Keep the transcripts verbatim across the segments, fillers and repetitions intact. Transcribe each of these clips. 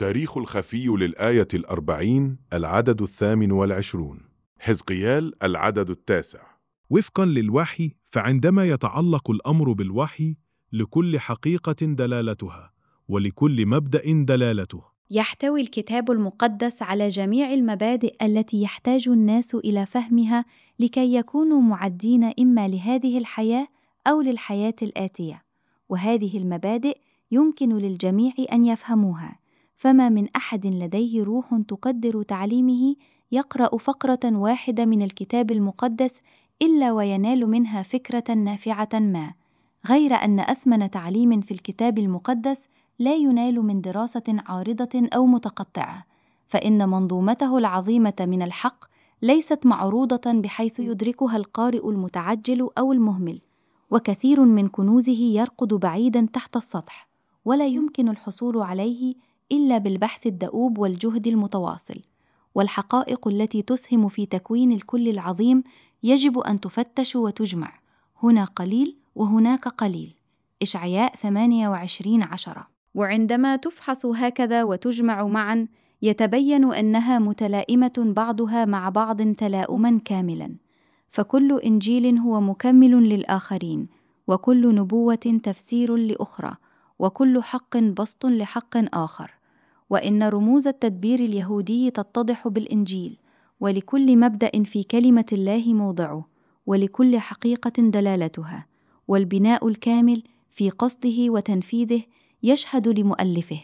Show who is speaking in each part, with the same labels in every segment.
Speaker 1: التاريخ الخفي للآية الأربعين، العدد الثامن والعشرون. حزقيال العدد التاسع.
Speaker 2: وفقاً للوحي، فعندما يتعلق الأمر بالوحي، لكل حقيقة دلالتها، ولكل مبدأ دلالته.
Speaker 3: يحتوي الكتاب المقدس على جميع المبادئ التي يحتاج الناس إلى فهمها لكي يكونوا معدين إما لهذه الحياة أو للحياة الآتية، وهذه المبادئ يمكن للجميع أن يفهموها، فما من أحد لديه روح تقدر تعليمه يقرأ فقرة واحدة من الكتاب المقدس إلا وينال منها فكرة نافعة ما، غير أن أثمن تعليم في الكتاب المقدس لا ينال من دراسة عارضة أو متقطعة، فإن منظومته العظيمة من الحق ليست معروضة بحيث يدركها القارئ المتعجل أو المهمل، وكثير من كنوزه يرقد بعيداً تحت السطح، ولا يمكن الحصول عليه إلا بالبحث الدؤوب والجهد المتواصل. والحقائق التي تسهم في تكوين الكل العظيم يجب أن تفتش وتجمع، هنا قليل وهناك قليل. إشعياء ثمانية وعشرين عشرة. وعندما تفحص هكذا وتجمع معاً، يتبين أنها متلائمة بعضها مع بعض تلاؤماً كاملاً، فكل إنجيل هو مكمل للآخرين، وكل نبوة تفسير لأخرى، وكل حق بسط لحق آخر. وإن رموز التدبير اليهودي تتضح بالإنجيل، ولكل مبدأ في كلمة الله موضعه، ولكل حقيقة دلالتها، والبناء الكامل في قصده وتنفيذه يشهد لمؤلفه،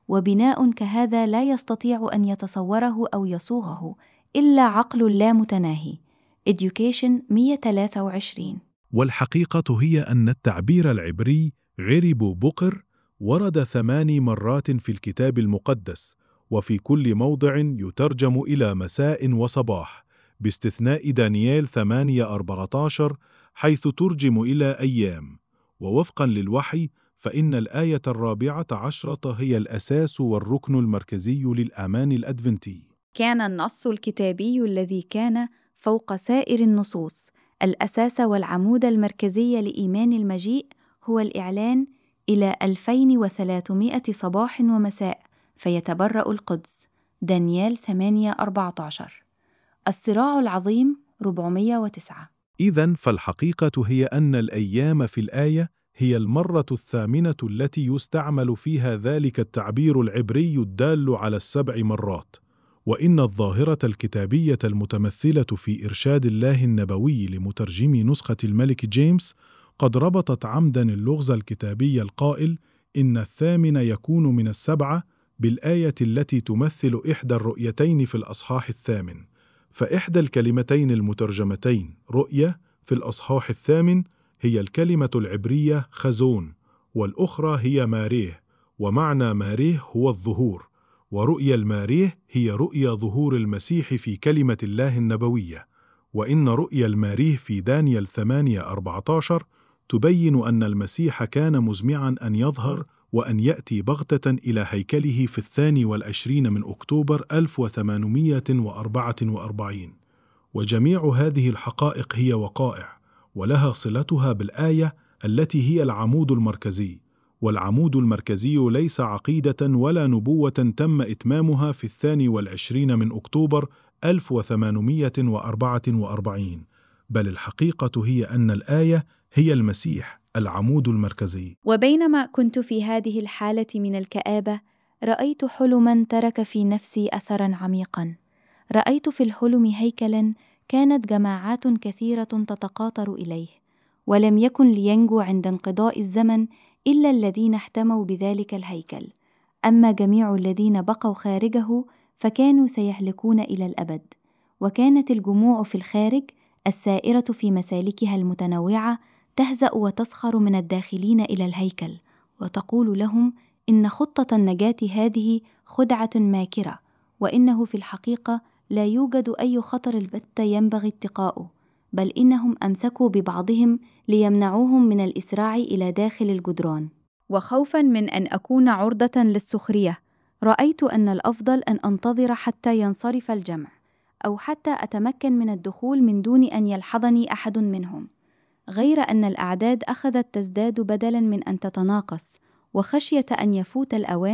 Speaker 3: وبناء كهذا لا يستطيع أن يتصوره أو يصوغه إلا عقل لا متناهي. Education مئة وثلاثة وعشرين.
Speaker 2: والحقيقة هي أن التعبير العبري غرب بقر ورد ثماني مرات في الكتاب المقدس، وفي كل موضع يترجم إلى مساء وصباح، باستثناء دانيال ثمانية أربعة عشر حيث ترجم إلى أيام. ووفقاً للوحي، فإن الآية الرابعة عشرة هي الأساس والركن المركزي للآمان الأدفنتي.
Speaker 3: كان النص الكتابي الذي كان فوق سائر النصوص الأساس والعمود المركزي لإيمان المجيء هو الإعلان إلى ألفين وثلاثمائة صباح ومساء فيتبرأ القدس، دانيال ثمانية أربعة عشر. الصراع العظيم أربعمائة وتسعة.
Speaker 2: إذن فالحقيقة هي أن الأيام في الآية هي المرة الثامنة التي يستعمل فيها ذلك التعبير العبري الدال على السبع مرات. وإن الظاهرة الكتابية المتمثلة في إرشاد الله النبوي لمترجمي نسخة الملك جيمس قد ربطت عمداً اللغز الكتابي القائل إن الثامن يكون من السبعة بالآية التي تمثل إحدى الرؤيتين في الأصحاح الثامن. فإحدى الكلمتين المترجمتين رؤية في الأصحاح الثامن هي الكلمة العبرية خزون، والأخرى هي ماريه، ومعنى ماريه هو الظهور، ورؤيا الماريه هي رؤيا ظهور المسيح في كلمة الله النبوية. وإن رؤيا الماريه في دانيال ثمانية أربعة عشر تبين أن المسيح كان مزمعاً أن يظهر وأن يأتي بغتة إلى هيكله في الثاني والعشرين من أكتوبر ألف وثمانمائة وأربعة وأربعين. وجميع هذه الحقائق هي وقائع، ولها صلتها بالآية التي هي العمود المركزي، والعمود المركزي ليس عقيدة ولا نبوة تم إتمامها في الثاني والعشرين من أكتوبر ألف وثمانمائة وأربعة وأربعين، بل الحقيقة هي أن الآية هي المسيح العمود المركزي.
Speaker 3: وبينما كنت في هذه الحالة من الكآبة، رأيت حلماً ترك في نفسي أثراً عميقاً. رأيت في الحلم هيكلاً كانت جماعات كثيرة تتقاطر إليه، ولم يكن لينجو عند انقضاء الزمن إلا الذين احتموا بذلك الهيكل، أما جميع الذين بقوا خارجه فكانوا سيهلكون إلى الأبد. وكانت الجموع في الخارج السائرة في مسالكها المتنوعة تهزأ وتسخر من الداخلين إلى الهيكل، وتقول لهم إن خطة النجاة هذه خدعة ماكرة، وإنه في الحقيقة لا يوجد أي خطر البتة ينبغي اتقاؤه، بل إنهم أمسكوا ببعضهم ليمنعوهم من الإسراع إلى داخل الجدران. وخوفاً من أن أكون عرضة للسخرية، رأيت أن الأفضل أن أنتظر حتى ينصرف الجمع، أو حتى أتمكن من الدخول من دون أن يلحظني أحد منهم. غير أن الأعداد أخذت تزداد بدلاً من أن تتناقص، وخشية أن يفوت الأوان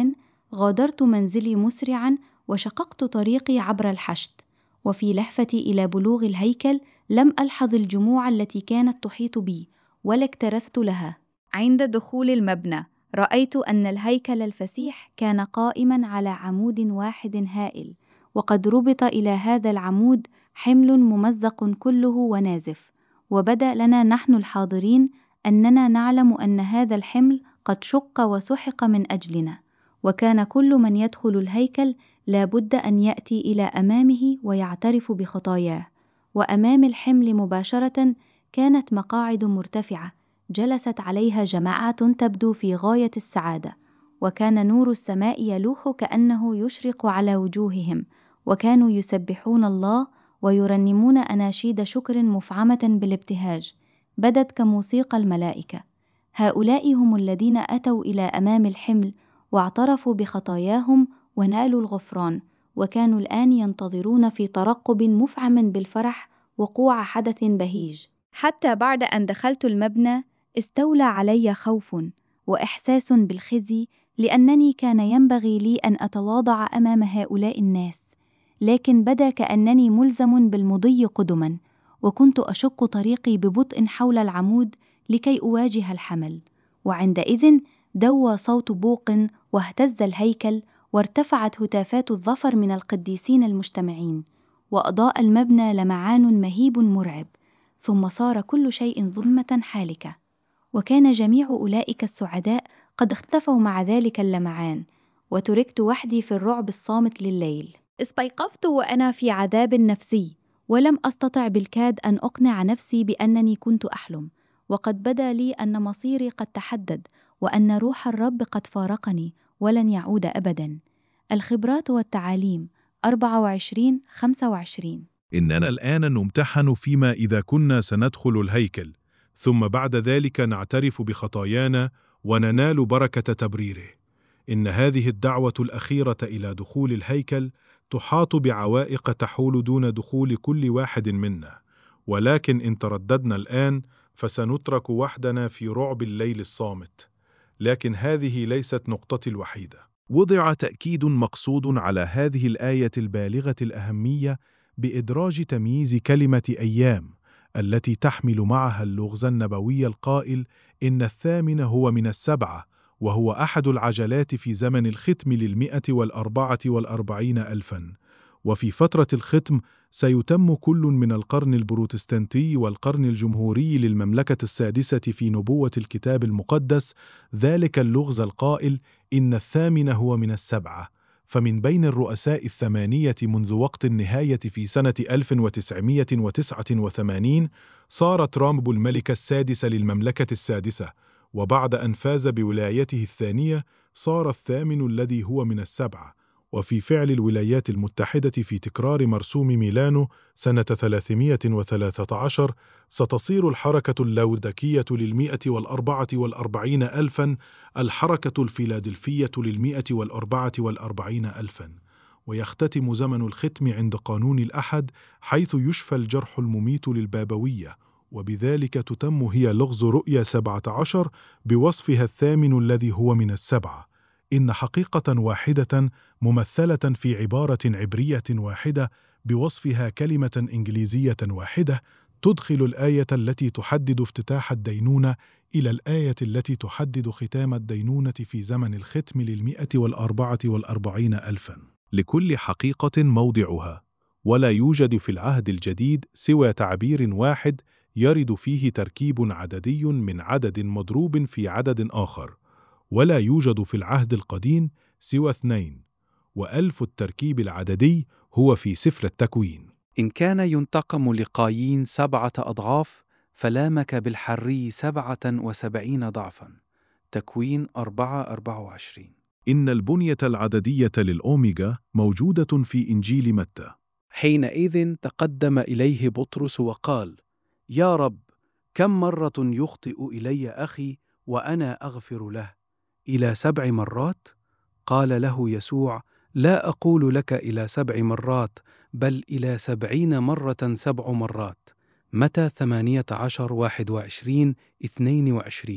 Speaker 3: غادرت منزلي مسرعاً وشققت طريقي عبر الحشد، وفي لهفتي إلى بلوغ الهيكل لم ألحظ الجموع التي كانت تحيط بي ولا اكترثت لها. عند دخول المبنى رأيت أن الهيكل الفسيح كان قائماً على عمود واحد هائل، وقد ربط إلى هذا العمود حمل ممزق كله ونازف، وبدأ لنا نحن الحاضرين أننا نعلم أن هذا الحمل قد شق وسحق من أجلنا، وكان كل من يدخل الهيكل لا بد أن يأتي إلى أمامه ويعترف بخطاياه. وأمام الحمل مباشرة كانت مقاعد مرتفعة جلست عليها جماعة تبدو في غاية السعادة، وكان نور السماء يلوح كأنه يشرق على وجوههم، وكانوا يسبحون الله ويرنمون أناشيد شكر مفعمة بالابتهاج بدت كموسيقى الملائكة. هؤلاء هم الذين أتوا إلى أمام الحمل واعترفوا بخطاياهم ونالوا الغفران، وكانوا الآن ينتظرون في ترقب مفعم بالفرح وقوع حدث بهيج. حتى بعد أن دخلت المبنى استولى علي خوف وإحساس بالخزي، لأنني كان ينبغي لي أن أتواضع أمام هؤلاء الناس، لكن بدا كأنني ملزم بالمضي قدما، وكنت أشق طريقي ببطء حول العمود لكي أواجه الحمل. وعندئذ دوى صوت بوق واهتز الهيكل، وارتفعت هتافات الظفر من القديسين المجتمعين، وأضاء المبنى لمعان مهيب مرعب، ثم صار كل شيء ظلمة حالكة، وكان جميع أولئك السعداء قد اختفوا مع ذلك اللمعان، وتركت وحدي في الرعب الصامت لليل. استيقظت وأنا في عذاب نفسي، ولم أستطع بالكاد أن أقنع نفسي بأنني كنت أحلم، وقد بدا لي أن مصيري قد تحدد، وأن روح الرب قد فارقني ولن يعود أبدا. الخبرات والتعاليم أربعة وعشرين خمسة وعشرين.
Speaker 2: إننا الآن نمتحن فيما إذا كنا سندخل الهيكل، ثم بعد ذلك نعترف بخطايانا وننال بركة تبريره. إن هذه الدعوة الأخيرة إلى دخول الهيكل تحاط بعوائق تحول دون دخول كل واحد منا، ولكن إن ترددنا الآن فسنترك وحدنا في رعب الليل الصامت. لكن هذه ليست نقطتي الوحيدة. وضع تأكيد مقصود على هذه الآية البالغة الأهمية بإدراج تمييز كلمة أيام التي تحمل معها اللغز النبوي القائل إن الثامن هو من السبعة، وهو أحد العجلات في زمن الختم للمئة والأربعة والأربعين ألفاً. وفي فترة الختم سيتم كل من القرن البروتستانتي والقرن الجمهوري للمملكة السادسة في نبوة الكتاب المقدس ذلك اللغز القائل إن الثامن هو من السبعة. فمن بين الرؤساء الثمانية منذ وقت النهاية في سنة ألف وتسعمائة وتسعة وثمانين صار ترامب الملك السادس للمملكة السادسة، وبعد أن فاز بولايته الثانية صار الثامن الذي هو من السبعة. وفي فعل الولايات المتحدة في تكرار مرسوم ميلانو سنة ثلاثمائة وثلاثة عشر ستصير الحركة اللودكية للمئة والأربعة والأربعين ألفاً الحركة الفيلادلفية للمئة والأربعة والأربعين ألفاً. ويختتم زمن الختم عند قانون الأحد، حيث يشفى الجرح المميت للبابوية، وبذلك تتم هي لغز رؤيا سبعة عشر بوصفها الثامن الذي هو من السبعة. إن حقيقة واحدة ممثلة في عبارة عبرية واحدة بوصفها كلمة إنجليزية واحدة تدخل الآية التي تحدد افتتاح الدينونة إلى الآية التي تحدد ختام الدينونة في زمن الختم للمئة والأربعة والأربعين ألفاً. لكل حقيقة موضعها، ولا يوجد في العهد الجديد سوى تعبير واحد يرد فيه تركيب عددي من عدد مضروب في عدد آخر، ولا يوجد في العهد القديم سوى اثنين، وألف التركيب العددي هو في سفر التكوين.
Speaker 4: إن كان ينتقم لقايين سبعة أضعاف فلامك بالحري سبعة وسبعين ضعفا. تكوين أربعة أربعة وعشرين.
Speaker 2: إن البنية العددية للأوميجا موجودة في إنجيل متى.
Speaker 4: حينئذ تقدم إليه بطرس وقال: يا رب، كم مرة يخطئ إلي أخي وأنا أغفر له؟ إلى سبع مرات؟ قال له يسوع: لا أقول لك إلى سبع مرات، بل إلى سبعين مرة سبع مرات. متى ثمانية عشر واحد وعشرين اثنين وعشرين.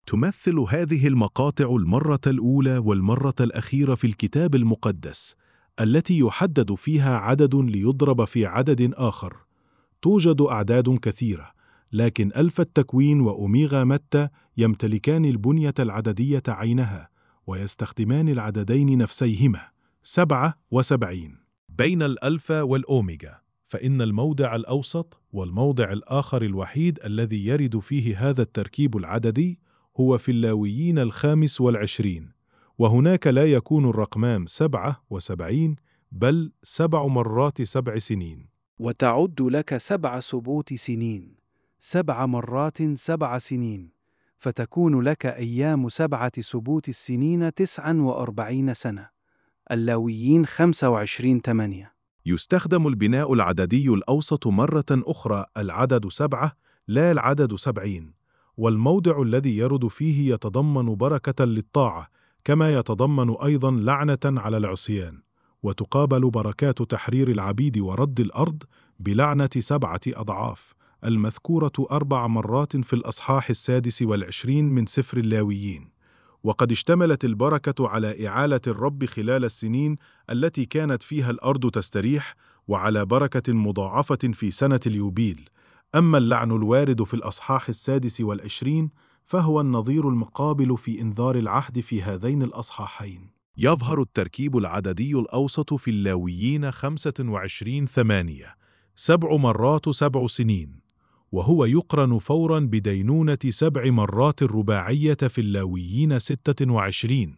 Speaker 2: تمثل هذه المقاطع المرة الأولى والمرة الأخيرة في الكتاب المقدس التي يحدد فيها عدد ليضرب في عدد آخر. توجد أعداد كثيرة، لكن ألف التكوين وأوميغا متى يمتلكان البنية العددية عينها ويستخدمان العددين نفسيهما سبعة وسبعين. بين الألفا والأوميغا، فإن الموضع الأوسط والموضع الآخر الوحيد الذي يرد فيه هذا التركيب العددي هو في اللاويين الخامس والعشرين، وهناك لا يكون الرقمان سبعة وسبعين بل سبع مرات سبع سنين.
Speaker 4: وتعد لك سبع سبوت سنين، سبع مرات سبع سنين، فتكون لك أيام سبعة سبوت السنين تسعا وأربعين سنة. اللاويين خمسة وعشرين ثمانية.
Speaker 2: يستخدم البناء العددي الأوسط مرة أخرى العدد سبعة لا العدد سبعين، والموضع الذي يرد فيه يتضمن بركة للطاعة كما يتضمن أيضا لعنة على العصيان، وتقابل بركات تحرير العبيد ورد الأرض بلعنة سبعة أضعاف المذكورة أربع مرات في الأصحاح السادس والعشرين من سفر اللاويين. وقد اشتملت البركة على إعالة الرب خلال السنين التي كانت فيها الأرض تستريح، وعلى بركة مضاعفة في سنة اليوبيل. أما اللعن الوارد في الأصحاح السادس والعشرين فهو النظير المقابل في إنذار العهد في هذين الأصحاحين. يظهر التركيب العددي الأوسط في اللاويين خمسة وعشرين ثمانية، سبع مرات سبع سنين، وهو يقرن فوراً بدينونة سبع مرات الرباعية في اللاويين ستة وعشرين.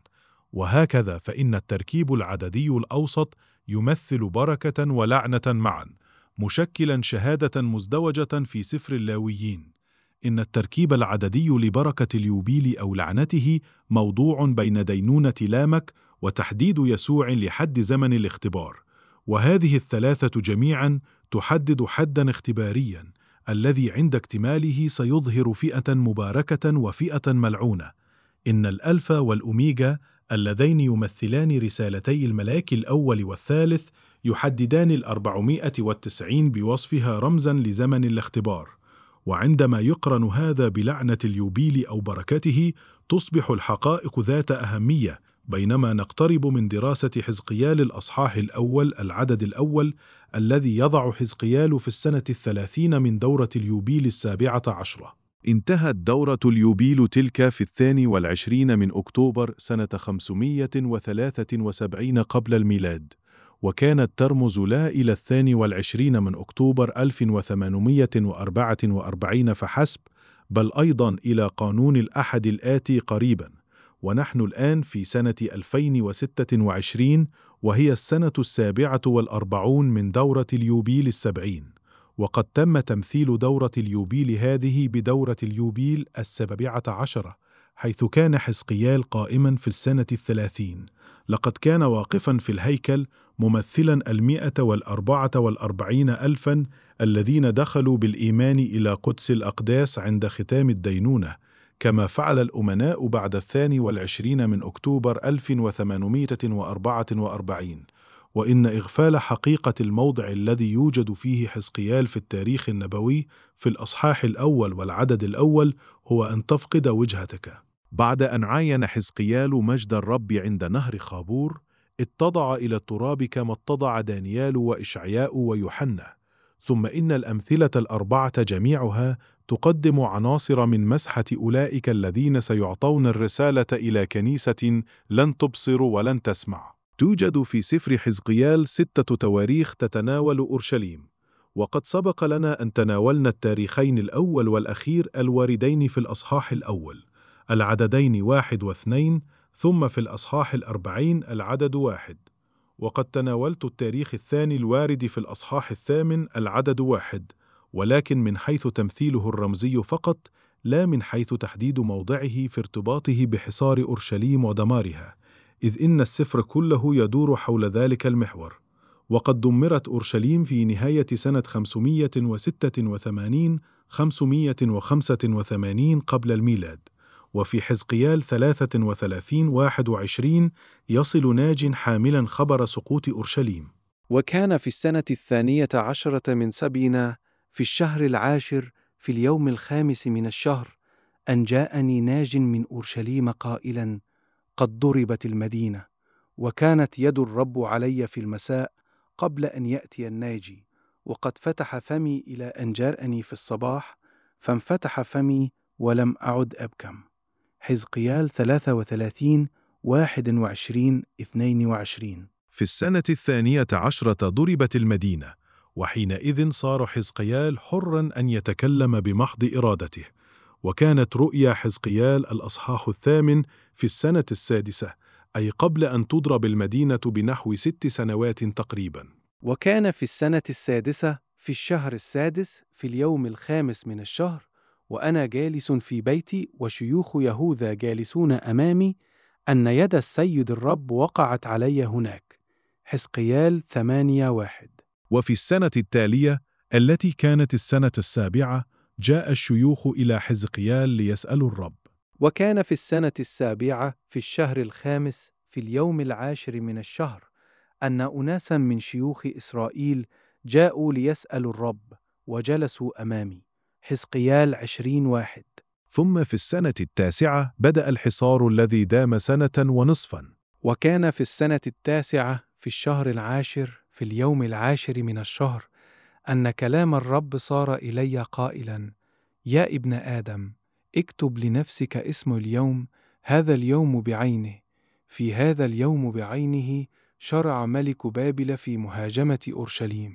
Speaker 2: وهكذا فإن التركيب العددي الأوسط يمثل بركة ولعنة معاً، مشكلاً شهادة مزدوجة في سفر اللاويين. إن التركيب العددي لبركة اليوبيل أو لعنته موضوع بين دينونة لامك وتحديد يسوع لحد زمن الاختبار، وهذه الثلاثة جميعاً تحدد حداً اختبارياً الذي عند اكتماله سيظهر فئة مباركة وفئة ملعونة. إن الألفا والأوميغا اللذين يمثلان رسالتي الملاك الأول والثالث يحددان الأربعمائة والتسعين بوصفها رمزاً لزمن الاختبار، وعندما يقرن هذا بلعنة اليوبيل أو بركته تصبح الحقائق ذات أهمية. بينما نقترب من دراسة حزقيال الأصحاح الأول العدد الأول الذي يضع حزقيال في السنة الثلاثين من دورة اليوبيل السابعة عشرة. انتهت دورة اليوبيل تلك في الثاني والعشرين من أكتوبر سنة خمسمائة وثلاثة وسبعين قبل الميلاد، وكانت ترمز لا إلى الثاني والعشرين من أكتوبر ألف وثمانمائة وأربعة وأربعين فحسب، بل أيضا إلى قانون الأحد الآتي قريبا. ونحن الآن في سنة ألفين وستة وعشرين، وهي السنة السابعة والأربعون من دورة اليوبيل السبعين، وقد تم تمثيل دورة اليوبيل هذه بدورة اليوبيل السابعة عشرة، حيث كان حزقيال قائما في السنة الثلاثين. لقد كان واقفا في الهيكل ممثلا المئة والأربعة والأربعين ألفا الذين دخلوا بالإيمان إلى قدس الأقداس عند ختام الدينونة، كما فعل الأمناء بعد الثاني والعشرين من أكتوبر ألف وثمانمائة وأربعة وأربعين. وإن إغفال حقيقة الموضع الذي يوجد فيه حزقيال في التاريخ النبوي في الأصحاح الأول والعدد الأول هو أن تفقد وجهتك. بعد أن عاين حزقيال مجد الرب عند نهر خابور، اتضع إلى التراب كما اتضع دانيال وإشعياء ويوحنا. ثم إن الأمثلة الأربعة جميعها تقدم عناصر من مسحة أولئك الذين سيعطون الرسالة إلى كنيسة لن تبصر ولن تسمع. توجد في سفر حزقيال ستة تواريخ تتناول أورشليم، وقد سبق لنا أن تناولنا التاريخين الأول والأخير الواردين في الأصحاح الأول، العددين واحد واثنين، ثم في الأصحاح الأربعين العدد واحد. وقد تناولت التاريخ الثاني الوارد في الأصحاح الثامن العدد واحد، ولكن من حيث تمثيله الرمزي فقط، لا من حيث تحديد موضعه في ارتباطه بحصار أورشليم ودمارها، إذ إن السفر كله يدور حول ذلك المحور. وقد دمرت أورشليم في نهاية سنة خمسمائة وستة وثمانين خمسمائة وخمسة وثمانين قبل الميلاد. وفي حزقيال ثلاثة وثلاثين واحد وعشرين يصل ناج حاملا خبر سقوط أورشليم.
Speaker 4: وكان في السنة الثانية عشرة من سبينا في الشهر العاشر في اليوم الخامس من الشهر أن جاءني ناج من أورشليم قائلا: قد ضربت المدينة، وكانت يد الرب علي في المساء قبل أن يأتي الناجي، وقد فتح فمي إلى أن جاءني في الصباح، فانفتح فمي ولم أعد أبكم. حزقيال ثلاثة وثلاثين واحد وعشرين اثنين وعشرين.
Speaker 2: في السنة الثانية عشرة ضربت المدينة، وحينئذ صار حزقيال حراً أن يتكلم بمحض إرادته. وكانت رؤيا حزقيال الأصحاح الثامن في السنة السادسة، أي قبل أن تضرب المدينة بنحو ست سنوات تقريباً.
Speaker 4: وكان في السنة السادسة في الشهر السادس في اليوم الخامس من الشهر، وأنا جالس في بيتي وشيوخ يهوذا جالسون أمامي، أن يد السيد الرب وقعت علي هناك. حزقيال ثمانية واحد.
Speaker 2: وفي السنة التالية التي كانت السنة السابعة جاء الشيوخ إلى حزقيال ليسألوا الرب.
Speaker 4: وكان في السنة السابعة في الشهر الخامس في اليوم العاشر من الشهر أن أناسا من شيوخ إسرائيل جاءوا ليسألوا الرب وجلسوا أمامي. حزقيال عشرين واحد.
Speaker 2: ثم في السنة التاسعة بدأ الحصار الذي دام سنة ونصفا.
Speaker 4: وكان في السنة التاسعة في الشهر العاشر في اليوم العاشر من الشهر أن كلام الرب صار إلي قائلا: يا ابن آدم، اكتب لنفسك اسم اليوم، هذا اليوم بعينه. في هذا اليوم بعينه شرع ملك بابل في مهاجمة أورشليم.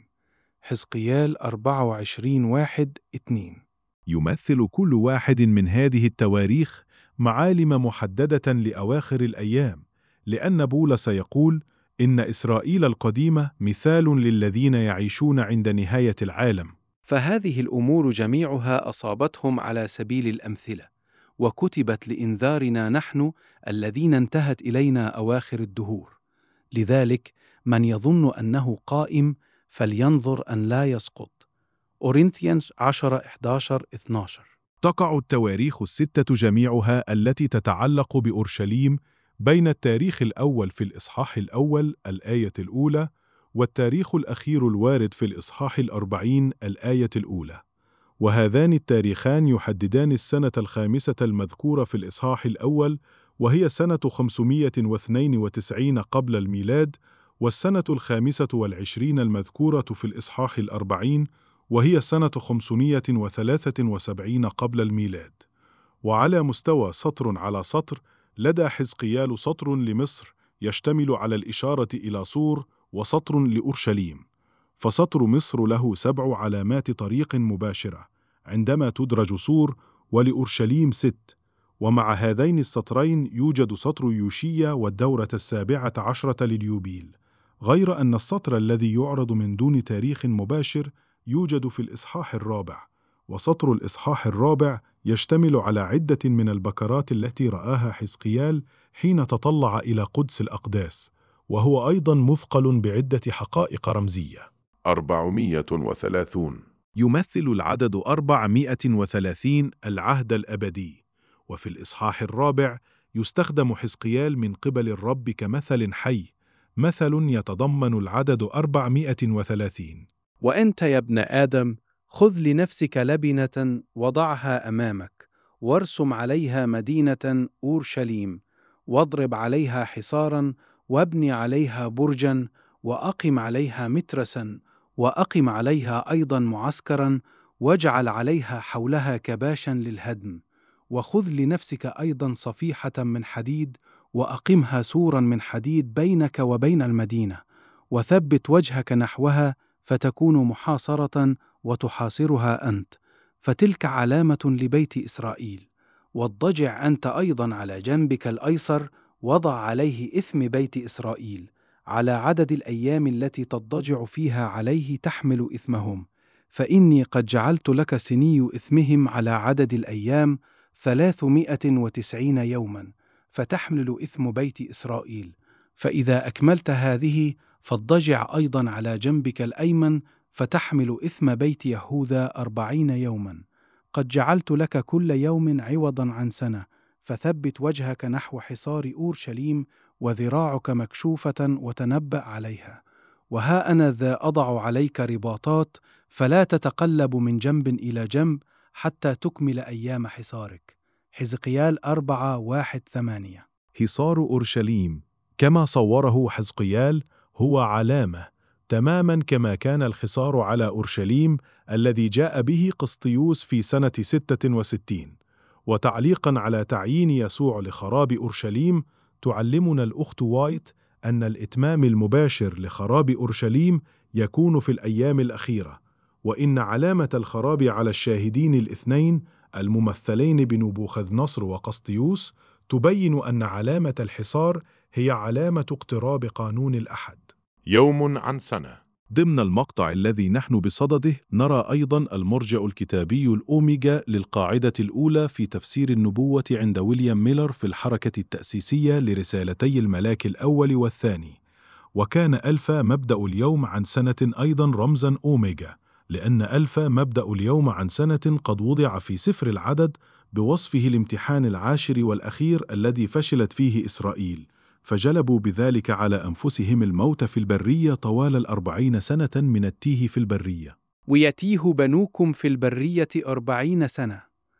Speaker 4: حزقيال أربعة وعشرين واحد اثنين.
Speaker 2: يمثل كل واحد من هذه التواريخ معالم محددة لأواخر الأيام، لأن بولس يقول إن إسرائيل القديمة مثال للذين يعيشون عند نهاية العالم.
Speaker 4: فهذه الأمور جميعها أصابتهم على سبيل الأمثلة، وكتبت لإنذارنا نحن الذين انتهت إلينا أواخر الدهور. لذلك من يظن أنه قائم فلينظر أن لا يسقط. أورنثيانس عشرة إحدى عشر اثني عشر.
Speaker 2: تقع التواريخ الستة جميعها التي تتعلق بأورشليم بين التاريخ الأول في الإصحاح الأول الآية الأولى والتاريخ الأخير الوارد في الإصحاح الأربعين الآية الأولى، وهذان التاريخان يحددان السنة الخامسة المذكورة في الإصحاح الأول، وهي سنة خمسمائة واثنين وتسعين قبل الميلاد، والسنة الخامسة والعشرين المذكورة في الإصحاح الأربعين، وهي سنة خمسمائة وثلاثة وسبعين قبل الميلاد. وعلى مستوى سطر على سطر، لدى حزقيال سطر لمصر يشتمل على الإشارة إلى صور، وسطر لأورشليم. فسطر مصر له سبع علامات طريق مباشرة عندما تدرج صور، ولأورشليم ست. ومع هذين السطرين يوجد سطر يوشيا والدورة السابعة عشرة لليوبيل، غير أن السطر الذي يعرض من دون تاريخ مباشر يوجد في الإصحاح الرابع. وسطر الإصحاح الرابع يشتمل على عدة من البكرات التي رآها حزقيال حين تطلع إلى قدس الأقداس، وهو أيضاً مثقل بعدة حقائق رمزية.
Speaker 1: أربعمائة وثلاثون
Speaker 2: يمثل العدد أربعمائة وثلاثين العهد الأبدي. وفي الإصحاح الرابع يستخدم حزقيال من قبل الرب كمثل حي، مثل يتضمن العدد أربعمائة وثلاثين.
Speaker 4: وأنت يا ابن آدم، خذ لنفسك لبنة وضعها أمامك، وارسم عليها مدينة أورشليم، واضرب عليها حصارا، وابني عليها برجا، وأقم عليها مترسا، وأقم عليها أيضا معسكرا، واجعل عليها حولها كباشا للهدم. وخذ لنفسك أيضا صفيحة من حديد، وأقمها سورا من حديد بينك وبين المدينة، وثبت وجهك نحوها فتكون محاصرة وتحاصرها أنت، فتلك علامة لبيت إسرائيل. واضطجع أنت أيضا على جنبك الأيسر، وضع عليه إثم بيت إسرائيل على عدد الأيام التي تضطجع فيها عليه تحمل إثمهم، فإني قد جعلت لك سني إثمهم على عدد الأيام ثلاثمائة وتسعين يوما، فتحمل إثم بيت إسرائيل. فإذا أكملت هذه فاضطجع أيضا على جنبك الأيمن، فتحمل إثم بيت يهوذا أربعين يوما. قد جعلت لك كل يوم عوضا عن سنة، فثبت وجهك نحو حصار أورشليم، وذراعك مكشوفة وتنبأ عليها. وها أنا ذا أضع عليك رباطات، فلا تتقلب من جنب إلى جنب حتى تكمل أيام حصارك. حزقيال أربعة واحد ثمانية.
Speaker 2: حصار أورشليم كما صوره حزقيال هو علامة، تماما كما كان الحصار على أورشليم الذي جاء به قسطيوس في سنة ستة وستين. وتعليقا على تعيين يسوع لخراب أورشليم، تعلمنا الأخت وايت أن الإتمام المباشر لخراب أورشليم يكون في الأيام الأخيرة، وإن علامة الخراب على الشاهدين الاثنين الممثلين بنبوخذ نصر وقسطيوس تبين أن علامة الحصار هي علامة اقتراب قانون الأحد.
Speaker 1: يوم عن سنة.
Speaker 2: ضمن المقطع الذي نحن بصدده نرى أيضا المرجع الكتابي الأوميجا للقاعدة الأولى في تفسير النبوة عند ويليام ميلر في الحركة التأسيسية لرسالتي الملاك الأول والثاني. وكان ألفا مبدأ اليوم عن سنة أيضا رمزا أوميجا، لأن ألفا مبدأ اليوم عن سنة قد وضع في سفر العدد بوصفه الامتحان العاشر والأخير الذي فشلت فيه إسرائيل، فجلبوا بذلك على أنفسهم الموت في البرية طوال الأربعين سنة من التيه في البرية.
Speaker 4: ويتيه بنوكم في البرية أربعين سنة،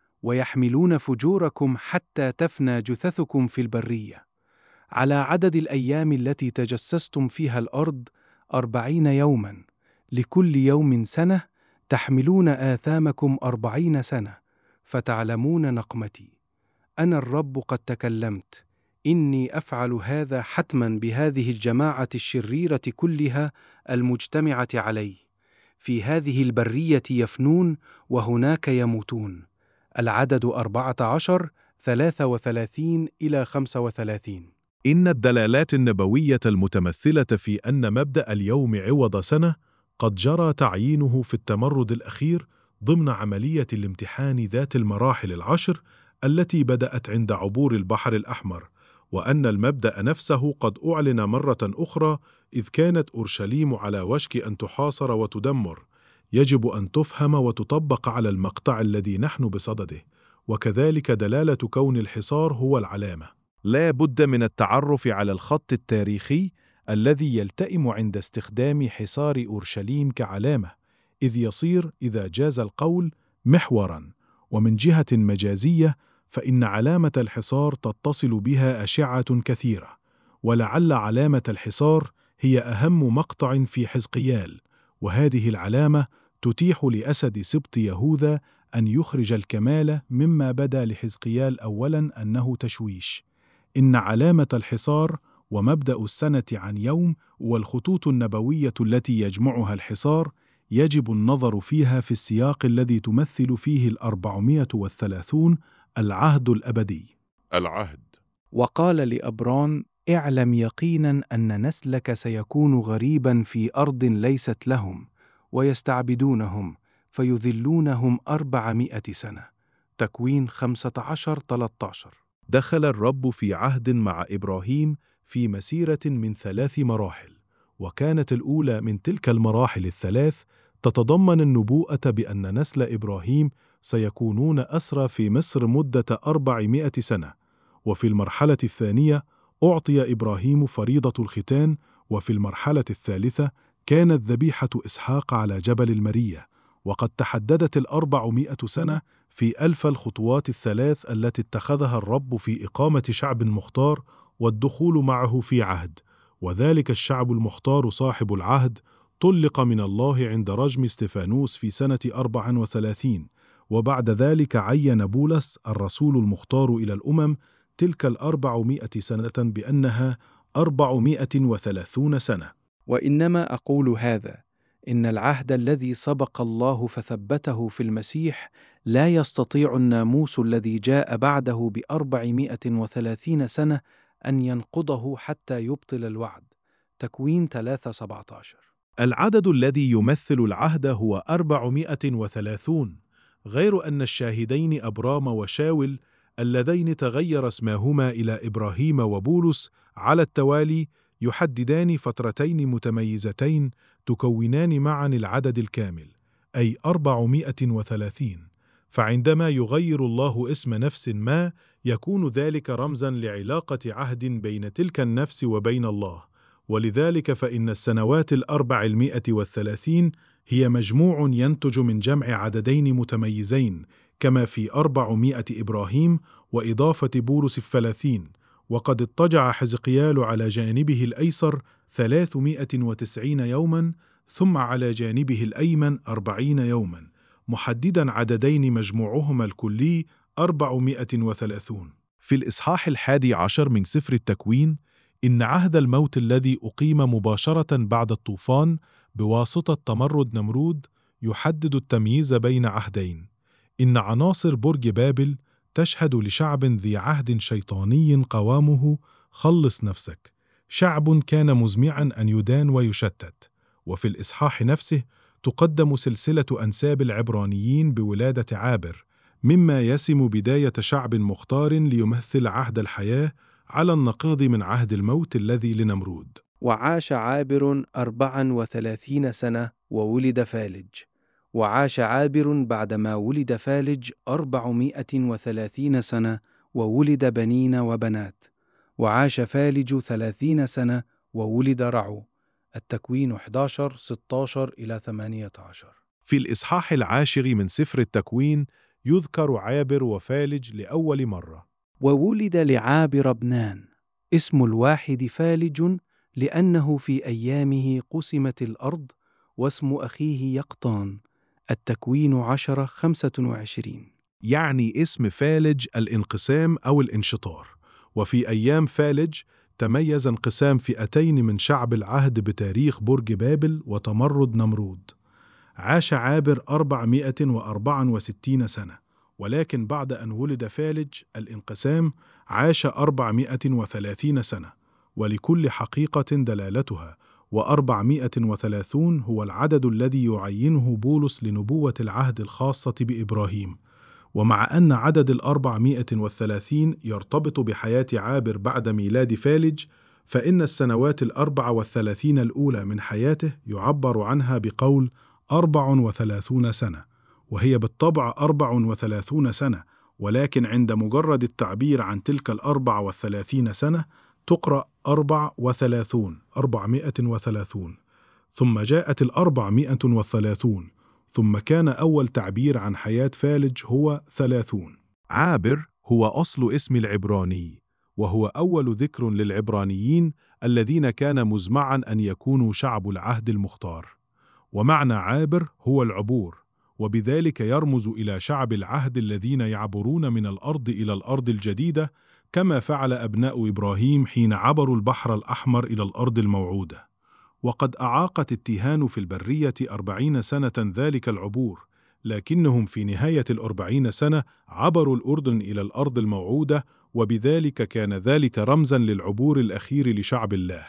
Speaker 4: ويحملون فجوركم حتى تفنى جثثكم في البرية، على عدد الأيام التي تجسستم فيها الأرض أربعين يوما، لكل يوم سنة، تحملون آثامكم أربعين سنة، فتعلمون نقمتي. أنا الرب قد تكلمت، إني أفعل هذا حتما بهذه الجماعة الشريرة كلها المجتمعة علي. في هذه البرية يفنون وهناك يموتون. العدد أربعة عشر ثلاثة وثلاثين إلى خمسة وثلاثين.
Speaker 2: إن الدلالات النبوية المتمثلة في أن مبدأ اليوم عوض سنة قد جرى تعيينه في التمرد الأخير ضمن عملية الامتحان ذات المراحل العشر التي بدأت عند عبور البحر الأحمر، وأن المبدأ نفسه قد أعلن مرة أخرى إذ كانت أورشليم على وشك أن تحاصر وتدمر، يجب أن تفهم وتطبق على المقطع الذي نحن بصدده، وكذلك دلالة كون الحصار هو العلامة. لا بد من التعرف على الخط التاريخي الذي يلتئم عند استخدام حصار أورشليم كعلامة، إذ يصير إذا جاز القول محوراً. ومن جهة مجازية فإن علامة الحصار تتصل بها أشعة كثيرة، ولعل علامة الحصار هي أهم مقطع في حزقيال، وهذه العلامة تتيح لأسد سبط يهوذا أن يخرج الكمال مما بدا لحزقيال أولاً أنه تشويش. إن علامة الحصار ومبدأ السنة عن يوم والخطوط النبوية التي يجمعها الحصار يجب النظر فيها في السياق الذي تمثل فيه الأربعمائة والثلاثون العهد الأبدي.
Speaker 1: العهد.
Speaker 4: وقال لأبرام: اعلم يقينا أن نسلك سيكون غريبا في أرض ليست لهم، ويستعبدونهم فيذلونهم أربعمائة سنة. تكوين خمسة عشر ثلاثة عشر.
Speaker 2: دخل الرب في عهد مع إبراهيم في مسيرة من ثلاث مراحل، وكانت الأولى من تلك المراحل الثلاث تتضمن النبوءة بأن نسل إبراهيم سيكونون أسرى في مصر مدة أربعمائة سنة. وفي المرحلة الثانية أعطي إبراهيم فريضة الختان، وفي المرحلة الثالثة كانت ذبيحة إسحاق على جبل المرية. وقد تحددت الأربعمائة سنة في ألف الخطوات الثلاث التي اتخذها الرب في إقامة شعب مختار والدخول معه في عهد، وذلك الشعب المختار صاحب العهد طلق من الله عند رجم استفانوس في سنة أربع وثلاثين، وبعد ذلك عين بولس الرسول المختار إلى الأمم تلك الأربعمائة سنة بأنها أربعمائة وثلاثون سنة.
Speaker 4: وإنما أقول هذا: إن العهد الذي سبق الله فثبته في المسيح لا يستطيع الناموس الذي جاء بعده بأربعمائة وثلاثين سنة أن ينقضه حتى يبطل الوعد. تكوين ثلاثة سبعة عشر.
Speaker 2: العدد الذي يمثل العهد هو أربعمائة وثلاثون، غير أن الشاهدين أبرام وشاول اللذين تغير اسماهما إلى إبراهيم وبولس على التوالي يحددان فترتين متميزتين تكونان معا العدد الكامل، أي أربعمائة وثلاثين. فعندما يغير الله اسم نفس ما يكون ذلك رمزا لعلاقة عهد بين تلك النفس وبين الله، ولذلك فإن السنوات الأربعمائة والثلاثين هي مجموع ينتج من جمع عددين متميزين، كما في أربعمائة إبراهيم وإضافة بولس الثلاثين، وقد اضطجع حزقيال على جانبه الأيسر ثلاثمائة وتسعين يوماً، ثم على جانبه الأيمن أربعين يوماً، محدداً عددين مجموعهما الكلي أربعمائة وثلاثون. في الإصحاح الحادي عشر من سفر التكوين، إن عهد الموت الذي أقيم مباشرة بعد الطوفان بواسطة تمرد نمرود يحدد التمييز بين عهدين. إن عناصر برج بابل تشهد لشعب ذي عهد شيطاني قوامه خلص نفسك، شعب كان مزمعا أن يدان ويشتت. وفي الإصحاح نفسه تقدم سلسلة أنساب العبرانيين بولادة عابر، مما يسم بداية شعب مختار ليمثل عهد الحياة على النقيض من عهد الموت الذي لنمرود.
Speaker 4: وعاش عابر أربعا وثلاثين سنة وولد فالج. وعاش عابر بعدما ولد فالج أربعمائة وثلاثين سنة وولد بنين وبنات. وعاش فالج ثلاثين سنة وولد رعو. التكوين أحد عشر ستة عشر إلى ثمانية عشر.
Speaker 2: في الإصحاح العاشر من سفر التكوين يذكر عابر وفالج لأول مرة.
Speaker 4: وولد لعابر ابنان، اسم الواحد فالج لأنه في أيامه قسمت الأرض، واسم أخيه يقطان. التكوين عشرة خمسة وعشرين.
Speaker 2: يعني اسم فالج الانقسام أو الانشطار. وفي أيام فالج تميز انقسام فئتين من شعب العهد بتاريخ برج بابل وتمرد نمرود. عاش عابر أربعمائة وأربعة وستين سنة، ولكن بعد أن ولد فالج الانقسام عاش أربعمائة وثلاثين سنة، ولكل حقيقة دلالتها، وأربعمائة وثلاثون هو العدد الذي يعينه بولس لنبوة العهد الخاصة بإبراهيم. ومع أن عدد الأربعمائة والثلاثين يرتبط بحياة عابر بعد ميلاد فالج، فإن السنوات الأربع والثلاثين الأولى من حياته يعبر عنها بقول أربع وثلاثون سنة، وهي بالطبع أربع وثلاثون سنة، ولكن عند مجرد التعبير عن تلك الأربع والثلاثين سنة تقرأ أربع وثلاثون، أربعمائة وثلاثون، ثم جاءت الأربعمائة والثلاثون، ثم كان أول تعبير عن حياة فالج هو ثلاثون. عابر هو أصل اسم العبراني، وهو أول ذكر للعبرانيين الذين كان مزمعا أن يكونوا شعب العهد المختار. ومعنى عابر هو العبور، وبذلك يرمز إلى شعب العهد الذين يعبرون من الأرض إلى الأرض الجديدة، كما فعل أبناء إبراهيم حين عبروا البحر الأحمر إلى الأرض الموعودة. وقد أعاقت التيهان في البرية أربعين سنة ذلك العبور، لكنهم في نهاية الأربعين سنة عبروا الأردن إلى الأرض الموعودة، وبذلك كان ذلك رمزاً للعبور الأخير لشعب الله.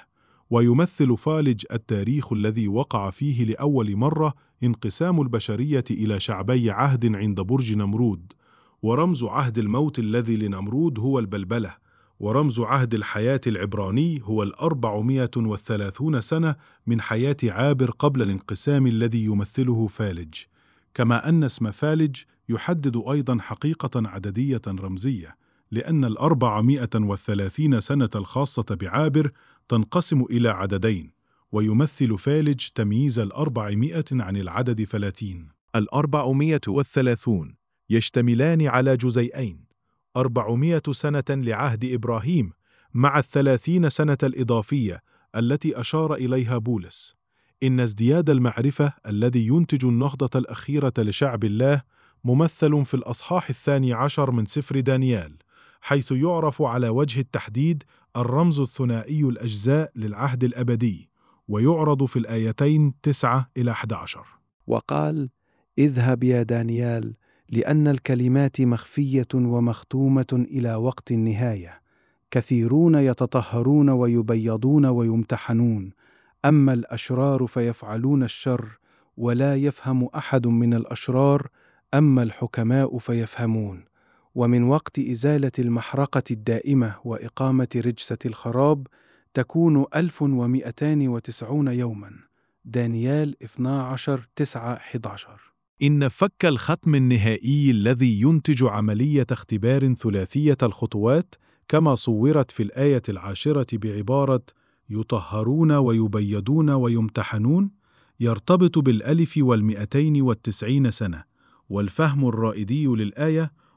Speaker 2: ويمثل فالج التاريخ الذي وقع فيه لأول مرة انقسام البشرية إلى شعبي عهد عند برج نمرود. ورمز عهد الموت الذي لنمرود هو البلبلة، ورمز عهد الحياة العبراني هو الأربعمائة والثلاثون سنة من حياة عابر قبل الانقسام الذي يمثله فالج. كما أن اسم فالج يحدد أيضا حقيقة عددية رمزية، لأن الأربعمائة والثلاثين سنة الخاصة بعابر تنقسم إلى عددين، ويمثل فالج تمييز الأربعمائة عن العدد ثلاثين. الأربعمائة والثلاثون يشتملان على جزيئين: أربعمائة سنة لعهد إبراهيم مع الثلاثين سنة الإضافية التي أشار إليها بولس. إن ازدياد المعرفة الذي ينتج النهضة الأخيرة لشعب الله ممثل في الأصحاح الثاني عشر من سفر دانيال، حيث يعرف على وجه التحديد الرمز الثنائي الأجزاء للعهد الأبدي، ويعرض في الآيتين تسعة إلى أحد عشر.
Speaker 4: وقال: اذهب يا دانيال، لأن الكلمات مخفية ومختومة إلى وقت النهاية. كثيرون يتطهرون ويبيضون ويمتحنون، أما الأشرار فيفعلون الشر، ولا يفهم أحد من الأشرار، أما الحكماء فيفهمون. ومن وقت إزالة المحرقة الدائمة وإقامة رجسة الخراب تكون ألف ومئتان وتسعون يوما. دانيال اثني عشر تسعة أحد عشر.
Speaker 2: إن فك الختم النهائي الذي ينتج عملية اختبار ثلاثية الخطوات كما صورت في الآية العاشرة بعبارة يطهرون ويبيضون ويمتحنون يرتبط بالألف والمئتين والتسعين سنة. والفهم الرائدي للآية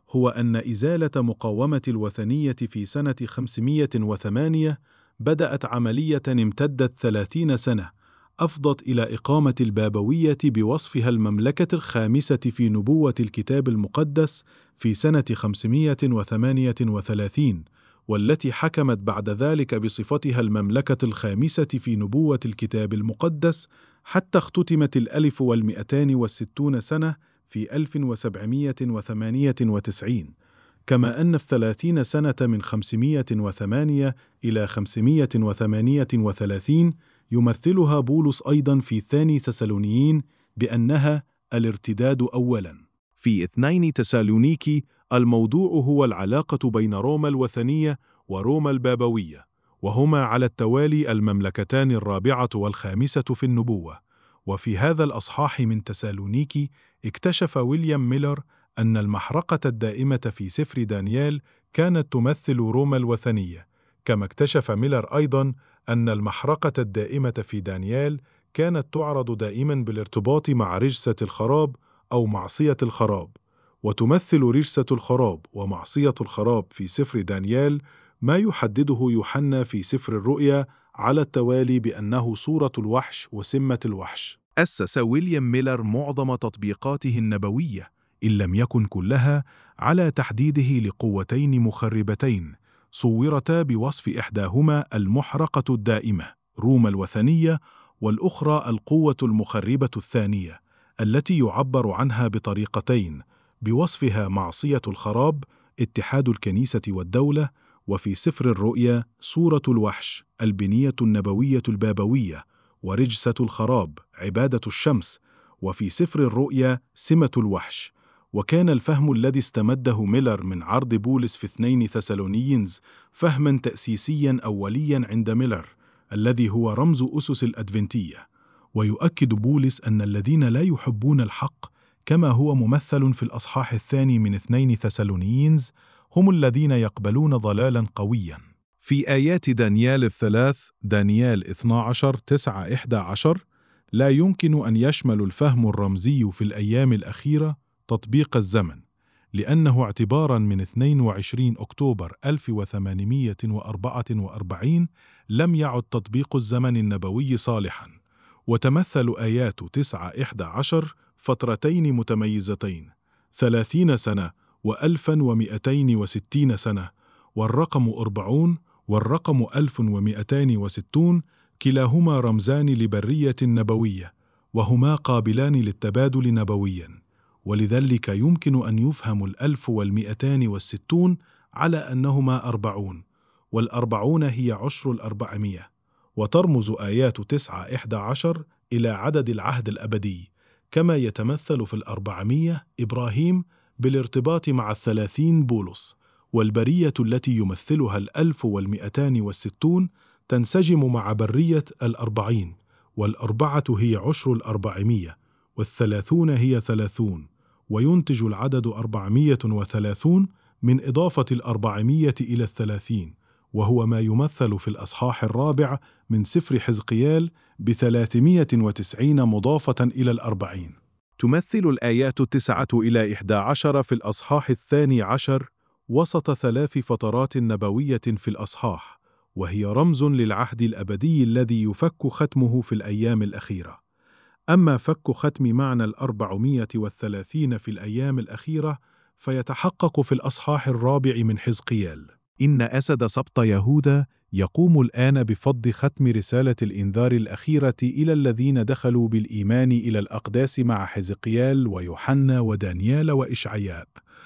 Speaker 2: هو أن إزالة مقاومة الوثنية في سنة خمسمائة وثمانية بدأت عملية امتدت ثلاثين سنة، أفضت إلى إقامة البابوية بوصفها المملكة الخامسة في نبوة الكتاب المقدس في سنة خمسمائة وثمانية وثلاثين، والتي حكمت بعد ذلك بصفتها المملكة الخامسة في نبوة الكتاب المقدس حتى اختتمت الألف والمئتان والستون سنة في ألف وسبعمائة وثمانية وتسعين، كما أن الثلاثين سنة من خمسمائة وثمانية إلى خمسمائة وثمانية وثلاثين يمثلها بولس أيضا في ثاني تسالونيين بأنها الارتداد أولا. في اثنين تسالونيكي الموضوع هو العلاقة بين روما الوثنية وروما البابوية، وهما على التوالي المملكتان الرابعة والخامسة في النبوة. وفي هذا الأصحاح من تسالونيكي اكتشف ويليام ميلر أن المحرقة الدائمة في سفر دانيال كانت تمثل روما الوثنية، كما اكتشف ميلر أيضا أن المحرقة الدائمة في دانيال كانت تعرض دائما بالارتباط مع رجسة الخراب أو معصية الخراب، وتمثل رجسة الخراب ومعصية الخراب في سفر دانيال ما يحدده يوحنا في سفر الرؤيا على التوالي بأنه صورة الوحش وسمة الوحش. أسس ويليام ميلر معظم تطبيقاته النبوية، إن لم يكن كلها، على تحديده لقوتين مخربتين صورتا بوصف إحداهما المحرقة الدائمة روما الوثنية، والأخرى القوة المخربة الثانية التي يعبر عنها بطريقتين بوصفها معصية الخراب اتحاد الكنيسة والدولة، وفي سفر الرؤيا صورة الوحش البنية النبوية البابوية ورجسة الخراب عبادة الشمس، وفي سفر الرؤيا سمة الوحش. وكان الفهم الذي استمده ميلر من عرض بولس في اثنين تسالونيينز فهما تأسيسيا أوليا عند ميلر الذي هو رمز أسس الأدفنتية. ويؤكد بولس أن الذين لا يحبون الحق كما هو ممثل في الأصحاح الثاني من اثنين تسالونيينز هم الذين يقبلون ضلالا قويا. في آيات دانيال الثلاث دانيال اثني عشر تسعة إحدى عشر لا يمكن أن يشمل الفهم الرمزي في الأيام الأخيرة تطبيق الزمن، لأنه اعتباراً من اثنين وعشرين أكتوبر ألف وثمانمائة وأربعة وأربعين لم يعد تطبيق الزمن النبوي صالحاً. وتمثل آيات تسعة إحدى عشر فترتين متميزتين ثلاثين سنة وألفا ومئتين وستين سنة، والرقم أربعون والرقم ألف ومئتان وستون كلاهما رمزان لبرية نبوية، وهما قابلان للتبادل نبوياً، ولذلك يمكن أن يفهم الألف والمئتان والستون على أنهما أربعون، والأربعون هي عشر الأربعمية. وترمز آيات تسعة إحدى عشر إلى عدد العهد الأبدي، كما يتمثل في الأربعمية إبراهيم بالارتباط مع الثلاثين بولس، والبرية التي يمثلها الألف والمئتان والستون تنسجم مع برية الأربعين، والأربعة هي عشر الأربعمية، والثلاثون هي ثلاثون، وينتج العدد أربعمية وثلاثون من إضافة الأربعمية إلى الثلاثين، وهو ما يمثل في الأصحاح الرابع من سفر حزقيال بثلاثمائة وتسعين مضافة إلى الأربعين. تمثل الآيات التسعة إلى إحدى عشر في الأصحاح الثاني عشر وسط ثلاث فترات نبوية في الأصحاح، وهي رمز للعهد الأبدي الذي يفك ختمه في الأيام الأخيرة. أما فك ختم معنى الأربعمائة والثلاثين في الأيام الأخيرة فيتحقق في الأصحاح الرابع من حزقيال. إن أسد سبط يهوذا يقوم الآن بفض ختم رسالة الإنذار الأخيرة إلى الذين دخلوا بالإيمان إلى الأقداس مع حزقيال ويوحنا ودانيال وإشعياء،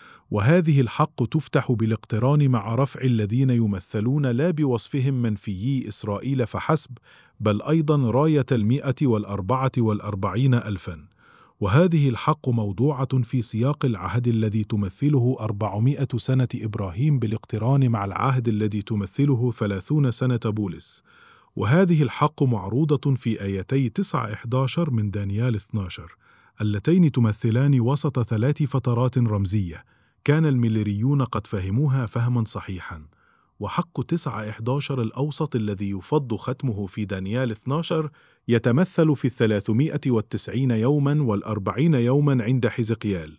Speaker 2: وهذه الحق تفتح بالاقتران مع رفع الذين يمثلون لا بوصفهم منفيي إسرائيل فحسب، بل أيضا راية المئة والأربعة والأربعين ألفا. وهذه الحق موضوعة في سياق العهد الذي تمثله أربعمائة سنة إبراهيم بالاقتران مع العهد الذي تمثله ثلاثون سنة بولس. وهذه الحق معروضة في آيتي تسعة إحدى عشر من دانيال اثني عشر اللتين تمثلان وسط ثلاث فترات رمزية كان الميلريون قد فهموها فهما صحيحا. وحق تسعة إحدى عشر الأوسط الذي يفض ختمه في دانيال اثني عشر يتمثل في الثلاثمائة والتسعين يوما والأربعين يوما عند حزقيال،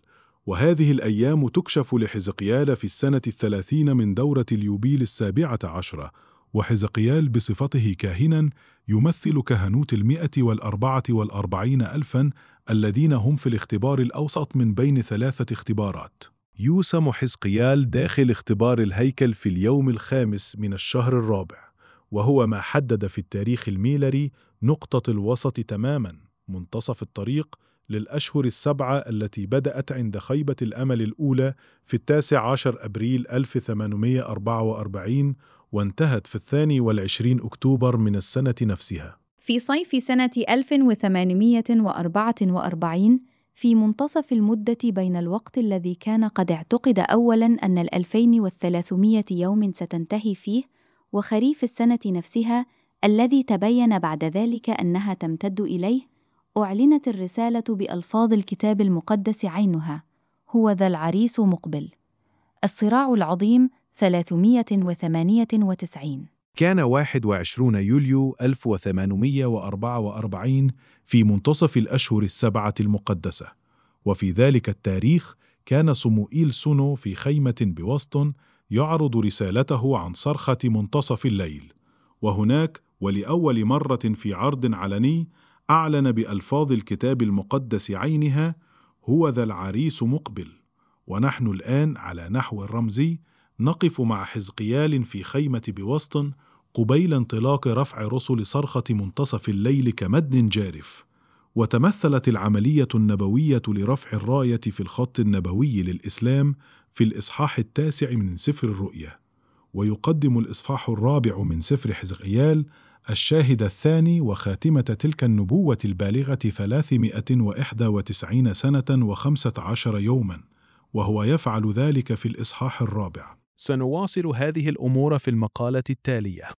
Speaker 2: وهذه الأيام تكشف لحزقيال في السنة الثلاثين من دورة اليوبيل السابعة عشرة، وحزقيال بصفته كاهناً يمثل كهنوت المئة والأربعة والأربعين ألفاً الذين هم في الاختبار الأوسط من بين ثلاثة اختبارات. يوسم حزقيال داخل اختبار الهيكل في اليوم الخامس من الشهر الرابع، وهو ما حدد في التاريخ الميلادي نقطة الوسط تماماً، منتصف الطريق للأشهر السبعة التي بدأت عند خيبة الأمل الأولى في التاسع عشر أبريل ألف وثمانمائة وأربعة وأربعين، وانتهت في الثاني والعشرين أكتوبر من السنة نفسها.
Speaker 3: في صيف سنة ألف وثمانمائة وأربعة وأربعين، في منتصف المدة بين الوقت الذي كان قد اعتقد أولاً أن الألفين والثلاثمائة يوم ستنتهي فيه، وخريف السنة نفسها الذي تبين بعد ذلك أنها تمتد إليه، أعلنت الرسالة بألفاظ الكتاب المقدس عينها: هو ذا العريس مقبل. الصراع العظيم ثلاثمائة وثمانية وتسعين.
Speaker 2: كان واحد وعشرين يوليو ألف وثمانمائة وأربعة وأربعين في منتصف الأشهر السبعة المقدسة، وفي ذلك التاريخ كان صموئيل سونو في خيمة بوسطن يعرض رسالته عن صرخة منتصف الليل، وهناك ولأول مرة في عرض علني أعلن بألفاظ الكتاب المقدس عينها: هو ذا العريس مقبل. ونحن الآن على نحو رمزي نقف مع حزقيال في خيمة بوسطن قبيل انطلاق رفع رسل صرخة منتصف الليل كمد جارف، وتمثلت العملية النبوية لرفع الراية في الخط النبوي للإسلام في الإصحاح التاسع من سفر الرؤيا. ويقدم الإصحاح الرابع من سفر حزقيال الشاهد الثاني وخاتمة تلك النبوة البالغة ثلاثمائة وإحدى وتسعين سنة وخمسة عشر يوماً، وهو يفعل ذلك في الإصحاح الرابع.
Speaker 5: سنواصل هذه الأمور في المقالة التالية.